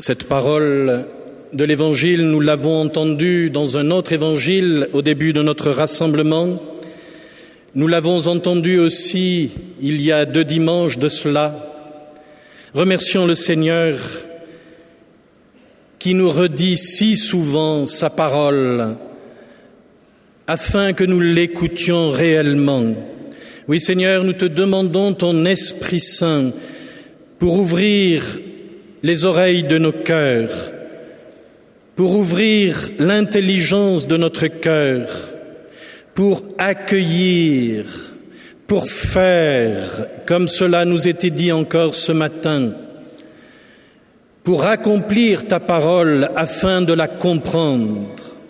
Cette parole de l'Évangile, nous l'avons entendue dans un autre Évangile au début de notre rassemblement. Nous l'avons entendue aussi il y a 2 dimanches de cela. Remercions le Seigneur qui nous redit si souvent sa parole afin que nous l'écoutions réellement. Oui, Seigneur, nous te demandons ton Esprit Saint pour ouvrir les oreilles de nos cœurs, pour ouvrir l'intelligence de notre cœur, pour accueillir, pour faire, comme cela nous était dit encore ce matin, pour accomplir ta parole afin de la comprendre.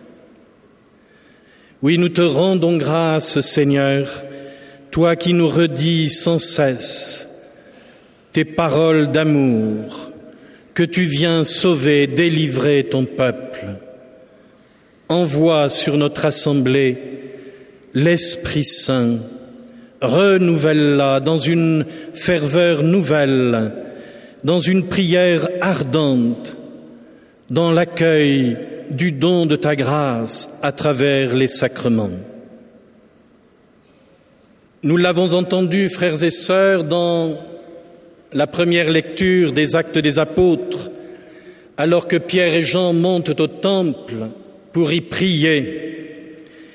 Oui, nous te rendons grâce, Seigneur, toi qui nous redis sans cesse tes paroles d'amour, que tu viens sauver, délivrer ton peuple. Envoie sur notre assemblée l'Esprit Saint, renouvelle-la dans une ferveur nouvelle, dans une prière ardente, dans l'accueil du don de ta grâce à travers les sacrements. Nous l'avons entendu, frères et sœurs, dans la première lecture des Actes des Apôtres, alors que Pierre et Jean montent au temple pour y prier.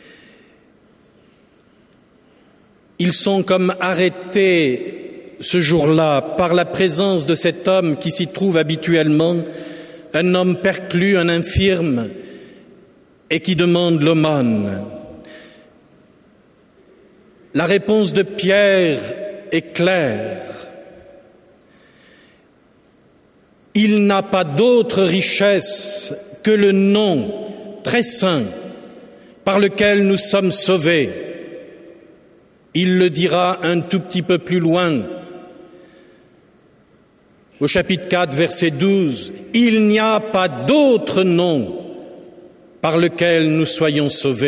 Ils sont comme arrêtés ce jour-là par la présence de cet homme qui s'y trouve habituellement, un homme perclus, un infirme, et qui demande l'aumône. La réponse de Pierre est claire. Il n'a pas d'autre richesse que le nom très saint par lequel nous sommes sauvés. Il le dira un tout petit peu plus loin. Au chapitre 4, verset 12, « Il n'y a pas d'autre nom par lequel nous soyons sauvés. »